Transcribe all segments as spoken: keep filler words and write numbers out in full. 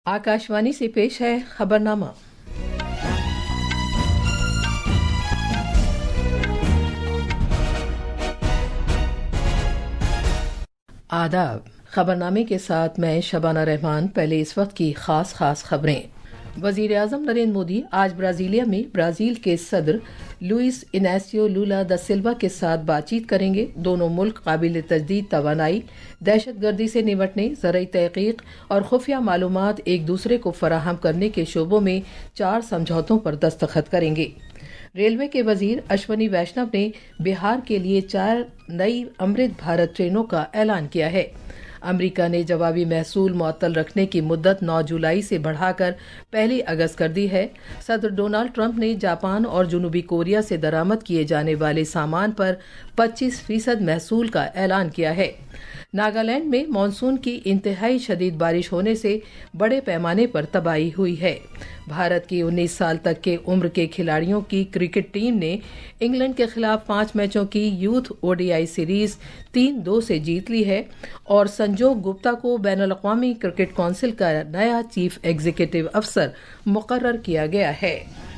आकाशवाणी से पेश है खबरनामा। आदाब। खबरनामे के साथ मैं शबाना रहमान। पहले इस वक्त की खास खास खबरें। वजीर आजम नरेंद्र मोदी आज ब्राजीलिया में ब्राजील के सदर लुइस इनासियो लूला दा सिल्वा के साथ बातचीत करेंगे। दोनों मुल्क काबिल तजदीद तवानाई, दहशतगर्दी से निपटने, ज़राई तहकीक और खुफिया मालूमात एक दूसरे को फराहम करने के शोबों में चार समझौतों पर दस्तखत करेंगे। रेलवे के वजीर अश्वनी वैष्णव ने बिहार के लिए चार नई अमृत भारत ट्रेनों का ऐलान किया है। अमेरिका ने जवाबी महसूल मुअत्तल रखने की मुद्दत नौ जुलाई से बढ़ाकर पहली अगस्त कर दी है। सदर डोनाल्ड ट्रंप ने जापान और जनूबी कोरिया से दरामद किए जाने वाले सामान पर पच्चीस फीसद महसूल का ऐलान किया है। नागालैंड में मानसून की इंतहाई शदीद बारिश होने से बड़े पैमाने पर तबाही हुई है। भारत की उन्नीस साल तक के उम्र के खिलाड़ियों की क्रिकेट टीम ने इंग्लैंड के खिलाफ पांच मैचों की यूथ ओडीआई सीरीज तीन दो से जीत ली है और संजोग गुप्ता को बैनुल अक़वामी क्रिकेट काउंसिल का नया चीफ एग्जीक्यूटिव अफसर मुकर्रर किया गया है।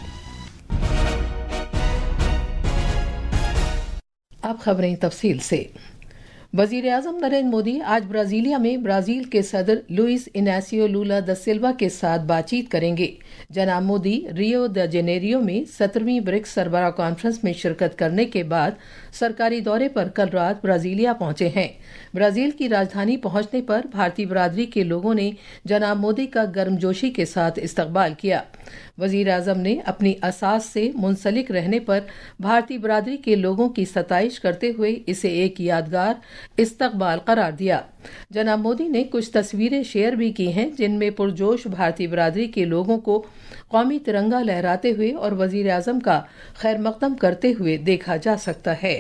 अब खबरें तफसील से। वजीर आजम नरेंद्र मोदी आज ब्राजीलिया में ब्राजील के सदर लुइस इनासियो लूला दा सिल्वा के साथ बातचीत करेंगे। जनाब मोदी रियो द जेनेरियो में सत्रहवीं ब्रिक्स सरबराह कॉन्फ्रेंस में शिरकत करने के बाद सरकारी दौरे पर कल रात ब्राजीलिया पहुंचे हैं। ब्राजील की राजधानी पहुंचने पर भारतीय बिरादरी के लोगों ने जनाब मोदी का गर्मजोशी के साथ इस्तकबाल किया। वजीर आजम ने अपनी असास से मुंसलिक रहने पर भारतीय बिरादरी के लोगों की सताइश करते हुए इसे एक यादगार इस्तकबाल करार दिया। जनाब मोदी ने कुछ तस्वीरें शेयर भी की हैं जिनमें पुरजोश भारतीय बिरादरी के लोगों को कौमी तिरंगा लहराते हुए और वजीर आजम का खैर मकदम करते हुए देखा जा सकता है।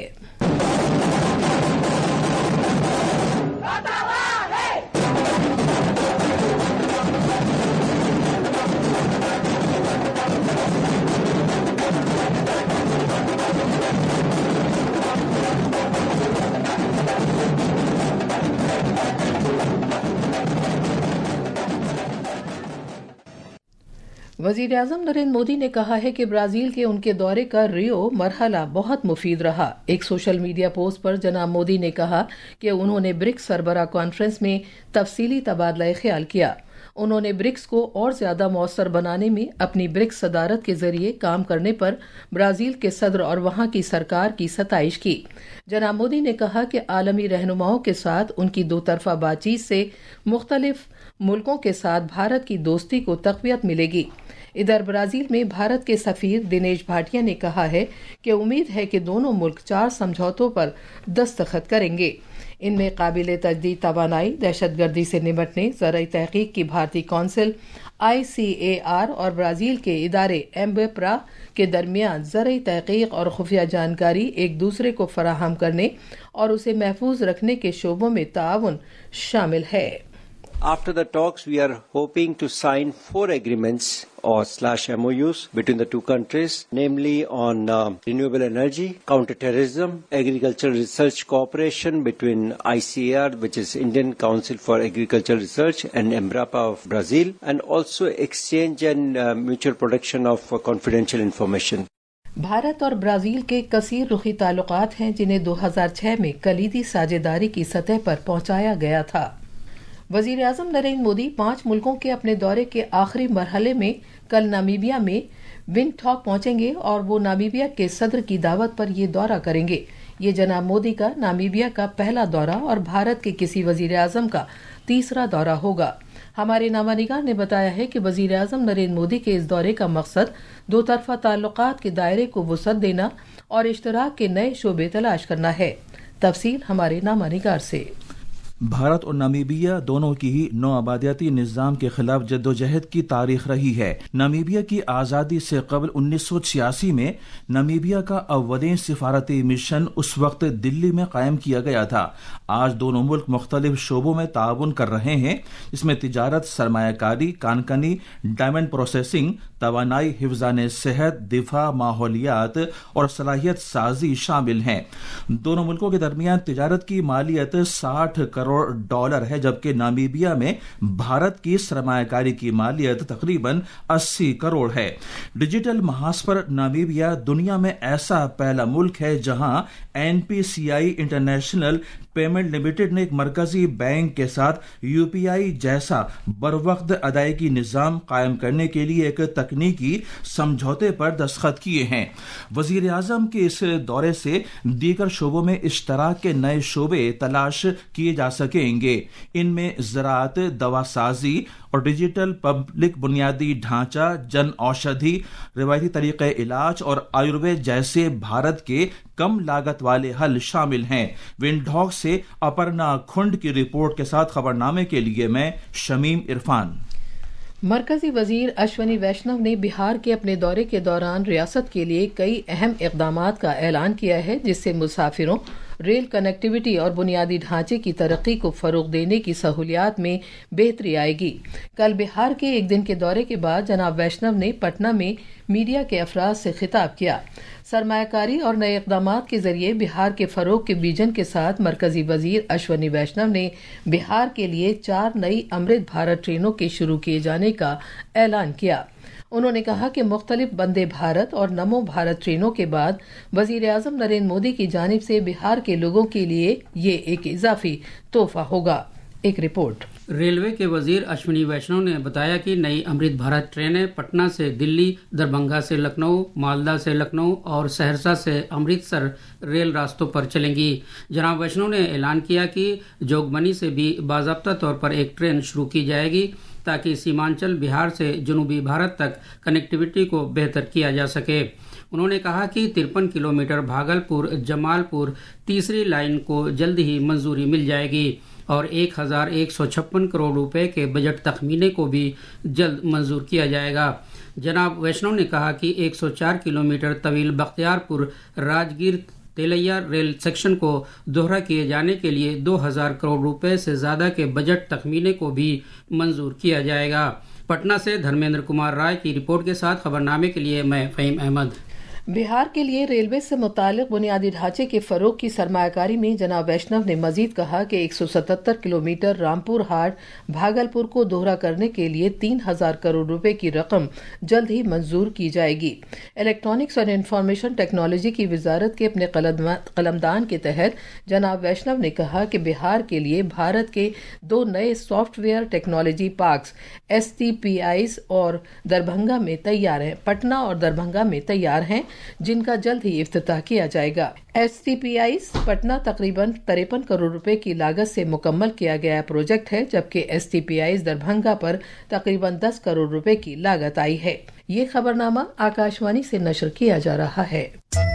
वजीर आजम नरेंद्र मोदी ने कहा है कि ब्राजील के उनके दौरे का रियो मरहला बहुत मुफीद रहा। एक सोशल मीडिया पोस्ट पर जनाब मोदी ने कहा कि उन्होंने ब्रिक्स सरबराह कॉन्फ्रेंस में तफसीली तबादला ख्याल किया। उन्होंने ब्रिक्स को और ज्यादा मौसर बनाने में अपनी ब्रिक्स सदारत के जरिए काम करने पर ब्राजील के सदर और वहां की सरकार की सताइश की। जनाब मोदी ने कहा कि आलमी रहनुमाओं के साथ उनकी दो तरफा बातचीत से मुख्तलिफ मुल्कों के साथ भारत की दोस्ती को तक़वियत मिलेगी। इधर ब्राजील में भारत के सफीर दिनेश भाटिया ने कहा है कि उम्मीद है कि दोनों मुल्क चार समझौतों पर दस्तखत करेंगे। इनमें काबिल तजदीद तवानाई, दहशतगर्दी से निपटने, ज़राई तहकीक की भारतीय council I C A R और ब्राजील के इदारे एम्बेप्रा के दरमियान ज़राई तहकीक और खुफिया जानकारी एक दूसरे को फराहम करने और उसे महफूज रखने के शोबों में ताउन शामिल है। After the talks, we are hoping to sign four agreements or slash M O Us between the two countries, namely on uh, renewable energy, counterterrorism, agricultural research cooperation between I C A R, which is Indian Council for Agricultural Research, and Embrapa of Brazil, and also exchange and uh, mutual protection of uh, confidential information. Bharat और Brazil के कसीर रुखी ताल्लुकात हैं जिन्हें दो हज़ार छह में कलीदी साझेदारी की सतह पर पहुंचाया गया था। वजीर आजम नरेंद्र मोदी पांच मुल्कों के अपने दौरे के आखिरी मरहले में कल नामीबिया में विंडहॉक पहुंचेंगे और वो नामीबिया के सदर की दावत पर ये दौरा करेंगे। ये जनाब मोदी का नामीबिया का पहला दौरा और भारत के किसी वजीर आजम का तीसरा दौरा होगा। हमारे नामानिगार ने बताया है कि वजीर आजम नरेंद्र मोदी के इस दौरे का मकसद दो तरफा ताल्लुकात के दायरे को वुसअत देना और इश्तराक के नए शोबे तलाश करना है। तफसील हमारे नामानिगार से। भारत और नामीबिया दोनों की ही नौ आबादियाती निज़ाम के खिलाफ जद्दोजहद की तारीख रही है। नामीबिया की आज़ादी से कबल उन्नीस सौ छियासी में नामीबिया का अव्वलीन सिफारती मिशन उस वक्त दिल्ली में कायम किया गया था। आज दोनों मुल्क मुख्तलिफ शोबों में ताउन कर रहे हैं, जिसमें तिजारत, सरमायाकारी, कानकनी, डायमंड प्रोसेसिंग, तवानाई, हिफ्ज़ान सेहत, दिफा, माहौलियात और सलाहियत साजी शामिल हैं। दोनों मुल्कों के दरमियान तिजारत की मालियत साठ करोड़ करोड़ डॉलर है, जबकि नामीबिया में भारत की सरमाया कारी की मालियत तकरीबन अस्सी करोड़ है। डिजिटल महाज पर नामीबिया दुनिया में ऐसा पहला मुल्क है जहां एनपीसीआई इंटरनेशनल पेमेंट लिमिटेड ने एक मरकजी बैंक के साथ यूपीआई जैसा बरवक्त अदायगी निजाम कायम करने के लिए एक तकनीकी समझौते पर दस्तखत किए हैं। वजीर आजम के इस दौरे से दीगर शोबों में इश्तराक के नए शोबे तलाश किए जा सकेंगे। इनमें ज़राअत, दवासाजी और डिजिटल पब्लिक बुनियादी ढांचा, जन औषधि, रिवायती तरीक़े इलाज और आयुर्वेद जैसे भारत के कम लागत वाले हल शामिल हैं। विंडहॉक से अपर्णा खुंड की रिपोर्ट के साथ खबरनामे के लिए मैं शमीम इरफान। मरकजी वजीर अश्वनी वैष्णव ने बिहार के अपने दौरे के दौरान रियासत के लिए कई अहम इक़दामात का ऐलान किया है, जिससे मुसाफिरों, रेल कनेक्टिविटी और बुनियादी ढांचे की तरक्की को फरोग देने की सहूलियात में बेहतरी आएगी। कल बिहार के एक दिन के दौरे के बाद जनाब वैष्णव ने पटना में मीडिया के अफराद से खिताब किया। सरमायाकारी और नए इक़दामात के जरिए बिहार के फरोग के विजन के साथ मरकजी वजीर अश्वनी वैष्णव ने बिहार के लिए चार नई अमृत भारत ट्रेनों के शुरू किए जाने का ऐलान किया। उन्होंने कहा कि मुख्तलिफ वंदे भारत और नमो भारत ट्रेनों के बाद वजीर आजम नरेंद्र मोदी की जानिब से बिहार के लोगों के लिए ये एक इजाफी तोहफा होगा। एक रिपोर्ट। रेलवे के वजीर अश्विनी वैष्णव ने बताया कि नई अमृत भारत ट्रेनें पटना से दिल्ली, दरभंगा से लखनऊ, मालदा से लखनऊ और सहरसा से अमृतसर रेल रास्तों पर चलेंगी। जनाब वैष्णव ने ऐलान किया कि जोगबनी से भी बाज़ाब्ता तौर पर एक ट्रेन शुरू की जाएगी ताकि सीमांचल बिहार से जनूबी भारत तक कनेक्टिविटी को बेहतर किया जा सके। उन्होंने कहा कि तिरपन किलोमीटर भागलपुर जमालपुर तीसरी लाइन को जल्द ही मंजूरी मिल जाएगी और एक हजार एक सौ छप्पन करोड़ रुपए के बजट तखमीने को भी जल्द मंजूर किया जाएगा। जनाब वैष्णव ने कहा कि एक सौ चार किलोमीटर तवील बख्तियारपुर राजगीर तेलैया रेल सेक्शन को दोहरा किए जाने के लिए दो हजार करोड़ रुपए से ज्यादा के बजट तखमीने को भी मंजूर किया जाएगा। पटना से धर्मेंद्र कुमार राय की रिपोर्ट के साथ खबरनामे के लिए मैं फहीम अहमद। बिहार के लिए रेलवे से मुतालिक बुनियादी ढांचे के फरोग की सरमायाकारी में जनाब वैष्णव ने मजीद कहा कि एक सौ सतहत्तर किलोमीटर रामपुर हाट भागलपुर को दोहरा करने के लिए तीन हजार करोड़ रुपए की रकम जल्द ही मंजूर की जाएगी। इलेक्ट्रॉनिक्स और इंफॉर्मेशन टेक्नोलॉजी की वजारत के अपने कलमदान के तहत जनाब वैष्णव ने कहा कि बिहार के लिए भारत के दो नए software technology parks S T P Is और दरभंगा में तैयार हैं पटना और दरभंगा में तैयार हैं जिनका जल्द ही इफ्तिताह किया जाएगा। S T P I Patna तकरीबन तिरपन करोड़ रुपए की लागत से मुकम्मल किया गया प्रोजेक्ट है, जबकि S T P I Darbhanga पर तकरीबन दस करोड़ रुपए की लागत आई है। ये खबरनामा आकाशवाणी से नशर किया जा रहा है।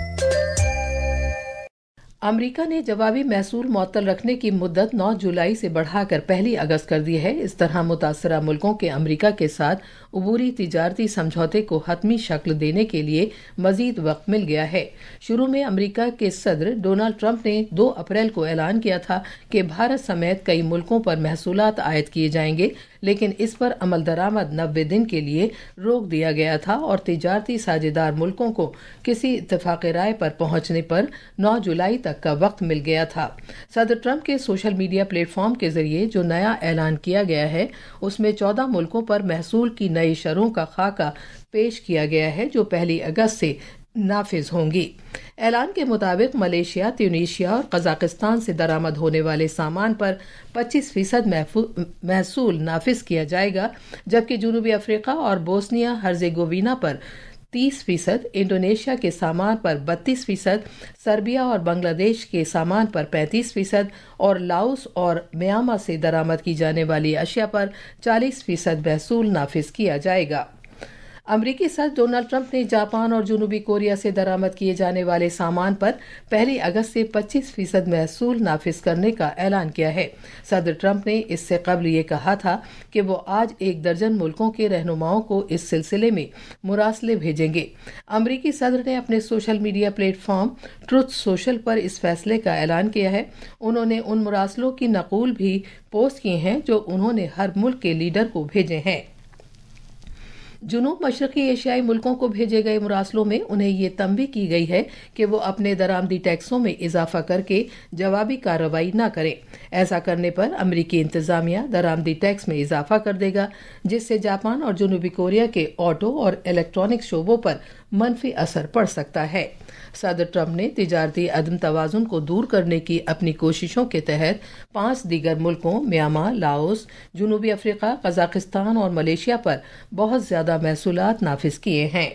अमेरिका ने जवाबी महसूल मुअत्तल रखने की मुद्दत नौ जुलाई से बढ़ाकर पहली अगस्त कर दी है। इस तरह मुतासरा मुल्कों के अमेरिका के साथ अबूरी तिजारती समझौते को हतमी शक्ल देने के लिए मजीद वक्त मिल गया है। शुरू में अमेरिका के सदर डोनाल्ड ट्रंप ने दो अप्रैल को ऐलान किया था कि भारत समेत कई मुल्कों पर महसूलात आयद किए जाएंगे, लेकिन इस पर अमल दरामद नब्बे दिन के लिए रोक दिया गया था और तिजारती साझेदार मुल्कों को किसी इत्तेफाक राय पर पहुंचने पर नौ जुलाई तक का वक्त मिल गया था। सदर ट्रंप के सोशल मीडिया प्लेटफॉर्म के जरिए जो नया ऐलान किया गया है उसमें चौदह मुल्कों पर महसूल की नई शरों का खाका पेश किया गया है जो पहली अगस्त से नाफिज होंगी। ऐलान के मुताबिक मलेशिया, ट्यूनीशिया और कजाकिस्तान से दरामद होने वाले सामान पर पच्चीस फीसद महसूल नाफिज किया जाएगा, जबकि जनूबी अफ्रीका और बोस्निया हर्जेगोविना पर तीस फीसद, इंडोनेशिया के सामान पर बत्तीस फीसद, सर्बिया और बांग्लादेश के सामान पर पैंतीस फीसद और लाओस और म्यांमार से दरामद की जाने वाली अशिया पर चालीस फीसद महसूल नाफिज किया जाएगा। अमरीकी सदर डोनाल्ड ट्रंप ने जापान और जनूबी कोरिया से दरामद किए जाने वाले सामान पर पहली अगस्त से पच्चीस फीसद महसूल नाफिज करने का ऐलान किया है। सदर ट्रंप ने इससे कबल ये कहा था कि वो आज एक दर्जन मुल्कों के रहनुमाओं को इस सिलसिले में मुरासले भेजेंगे। अमरीकी सदर ने अपने social media platform Truth Social पर इस फैसले का ऐलान किया है। उन्होंने उन मुरासलों की नकूल भी पोस्ट किए हैं जो उन्होंने हर मुल्क के लीडर को भेजे हैं। जुनूब मशरकी एशियाई मुल्कों को भेजे गए मुरासलों में उन्हें ये तंबीह की गई है कि वो अपने दरामदी टैक्सों में इजाफा करके जवाबी कार्रवाई न करें। ऐसा करने पर अमरीकी इंतजामिया दरामदी टैक्स में इजाफा कर देगा, जिससे जापान और जनूबी कोरिया के ऑटो और इलेक्ट्रॉनिक शोबों पर मनफी असर पड़ सकता है। सदर ट्रंप ने तिजारती अदम तवाजुन को दूर करने की अपनी कोशिशों के तहत पांच दीगर मुल्कों म्यांमार, लाओस, जनूबी अफ्रीका, कजाकिस्तान और मलेशिया पर बहुत ज्यादा महसूलात नाफिज किए हैं।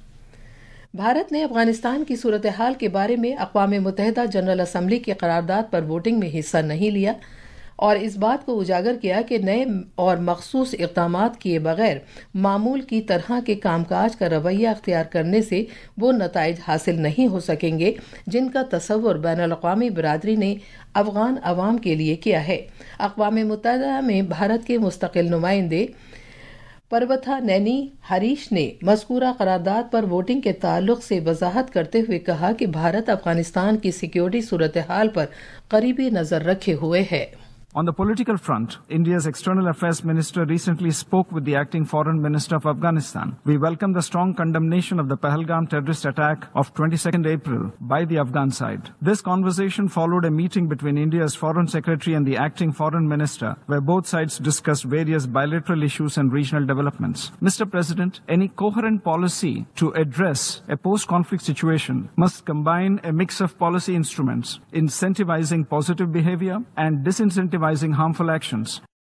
भारत ने अफगानिस्तान की सूरत हाल के बारे में अक़वाम मुत्तहिदा जनरल असम्बली की करारदाद पर वोटिंग में हिस्सा नहीं लिया और इस बात को उजागर किया कि नए और मखसूस इक़दामात किए बगैर मामूल की तरह के कामकाज का रवैया अख्तियार करने से वो नताइज हासिल नहीं हो सकेंगे जिनका तसव्वुर बैनुल-अक़वामी बिरादरी ने अफ़गान अवाम के लिए किया है। अक़वाम मुत्तहिदा में भारत के मुस्तक़िल नुमाइंदे परवथा नैनी हरीश ने मज़कूरा करारदाद पर वोटिंग के ताल्लुक से वजाहत करते हुए कहा कि भारत अफगानिस्तान की सिक्योरिटी सूरत हाल पर करीबी नज़र रखे हुए है। On the political front, India's External Affairs Minister recently spoke with the acting Foreign Minister of Afghanistan. We welcome the strong condemnation of the Pahalgam terrorist attack of twenty-second April by the Afghan side. This conversation followed a meeting between India's Foreign Secretary and the acting Foreign Minister, where both sides discussed various bilateral issues and regional developments. Mister President, any coherent policy to address a post-conflict situation must combine a mix of policy instruments, incentivizing positive behavior and disincentivizing harmful actions.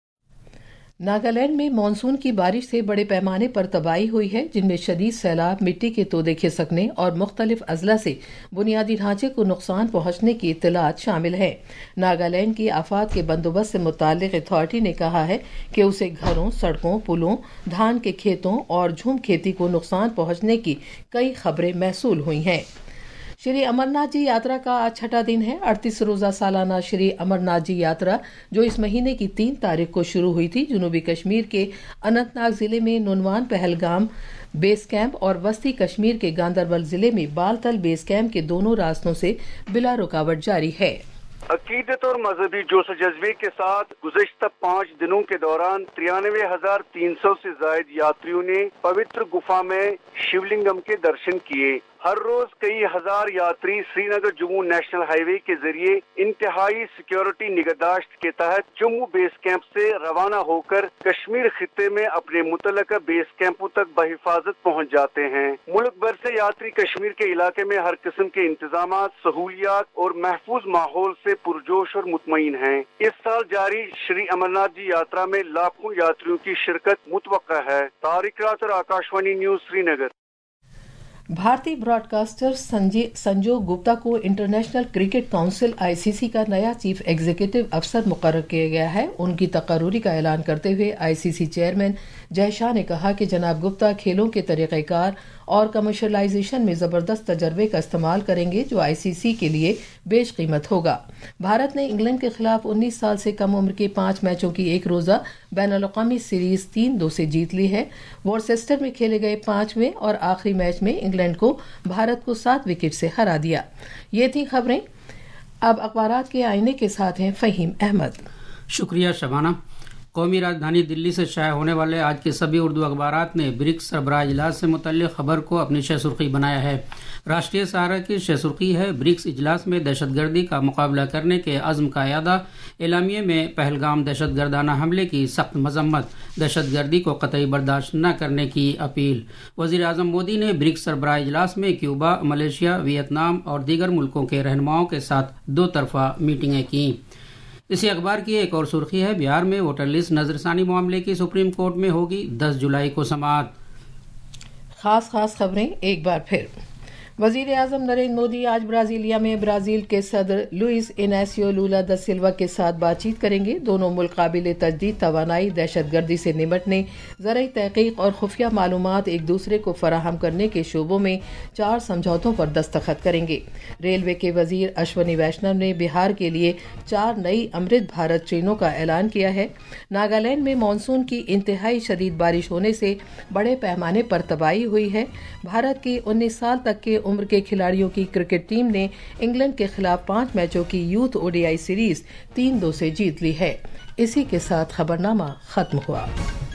Nagaland में monsoon की बारिश से बड़े पैमाने पर तबाही हुई है, जिनमें शदीद सैलाब, मिट्टी के तोदे खिसकने और मुख्तलिफ अजला से बुनियादी ढांचे को नुकसान पहुंचने की इत्तलात शामिल है। नागालैंड की आफात के बंदोबस्त से मुताल्लिक अथॉरिटी ने कहा है कि उसे घरों, सड़कों, पुलों, धान के खेतों और झूम खेती को नुकसान पहुंचने की कई खबरें महसूल हुई हैं। श्री अमरनाथ जी यात्रा का आज छठा दिन है। अड़तीस रोजा सालाना श्री अमरनाथ जी यात्रा, जो इस महीने की तीन तारीख को शुरू हुई थी, जनूबी कश्मीर के अनंतनाग जिले में नुनवान पहलगाम बेस कैंप और वस्ती कश्मीर के गांदरबल जिले में बालतल बेस कैंप के दोनों रास्तों से बिला रुकावट जारी है। अकीदत और मजहबी जोश जज्बे के साथ गुज़िश्ता पाँच दिनों के दौरान तिरानवे हजार तीन सौ से ज्यादा यात्रियों ने पवित्र गुफा में शिवलिंगम के दर्शन किए। हर रोज कई हजार यात्री श्रीनगर जम्मू नेशनल हाईवे के जरिए इंतहाई सिक्योरिटी निगहदाश्त के तहत जम्मू बेस कैंप से रवाना होकर कश्मीर खित्ते में अपने मुतल्लका बेस कैंपों तक बहिफाजत पहुंच जाते हैं। मुल्क भर से यात्री कश्मीर के इलाके में हर किस्म के इंतजामात, सहूलियात और महफूज माहौल से पुरजोश और मुतमईन हैं। इस साल जारी श्री अमरनाथ जी यात्रा में लाखों यात्रियों की शिरकत मुतवक्का है। तारिक रात और आकाशवाणी न्यूज श्रीनगर। भारतीय ब्रॉडकास्टर संजय संजोग गुप्ता को इंटरनेशनल क्रिकेट काउंसिल आईसीसी का नया चीफ एग्जीक्यूटिव अफसर मुकर्रर किया गया है। उनकी तकर्रुरी का ऐलान करते हुए आईसीसी चेयरमैन जय शाह ने कहा कि जनाब गुप्ता खेलों के तरीक़ेकार और कमर्शलाइजेशन में जबरदस्त तजर्बे का इस्तेमाल करेंगे, जो आईसीसी के लिए बेशकीमत होगा। भारत ने इंग्लैंड के खिलाफ उन्नीस साल से कम उम्र के पांच मैचों की एक रोजा बैनुल-अक़वामी सीरीज तीन दो से जीत ली है। वॉर्सेस्टर में खेले गए पांचवें और आखिरी मैच में इंग्लैंड को भारत को सात विकेट से हरा दिया। ये थी खबरें। अब अखबारात के आईने के साथ हैं फहीम अहमद। शुक्रिया शबाना। कौमी राजधानी दिल्ली से शाया होने वाले आज के सभी उर्दू अखबारात ने ब्रिक्स सरबराह इजलास से मुतल्लिक़ खबर को अपनी शह सुर्खी बनाया है। राष्ट्रीय सहारा की शह सुर्खी है, ब्रिक्स इजलास में दहशतगर्दी का मुकाबला करने के अज़्म का यादा। एलामिये में पहलगाम दहशतगर्दाना हमले की सख्त मजम्मत, दहशतगर्दी को कतई बर्दाश्त न करने की अपील। वज़ीर आज़म मोदी ने ब्रिक्स सरबराह इजलास में क्यूबा, मलेशिया, वियतनाम और दीगर मुल्कों के रहनुमाओं के साथ दो तरफा मीटिंगें की। इसी अखबार की एक और सुर्खी है, बिहार में वोटर लिस्ट नजरसानी मामले की सुप्रीम कोर्ट में होगी दस जुलाई को समाअत। खास खास खबरें एक बार फिर। वजीर आजम नरेंद्र मोदी आज ब्राजीलिया में ब्राजील के सदर लुइस इनासियो लूला दा सिल्वा के साथ बातचीत करेंगे। दोनों मुल्क काबिल तजदीद तवानाई, दहशतगर्दी से निपटने, ज़राई तहकीक और खुफिया मालूमात एक दूसरे को फराहम करने के शोबों में चार समझौतों पर दस्तखत करेंगे। रेलवे के वजीर अश्वनी वैष्णव ने बिहार के लिए चार नई अमृत भारत ट्रेनों का ऐलान किया है। नागालैंड में मानसून की इंतहाई शदीद बारिश होने से बड़े पैमाने पर तबाही हुई है। भारत की उन्नीस साल तक के उम्र के खिलाड़ियों की क्रिकेट टीम ने इंग्लैंड के खिलाफ पांच मैचों की यूथ ओडीआई सीरीज तीन दो से जीत ली है। इसी के साथ खबरनामा खत्म हुआ।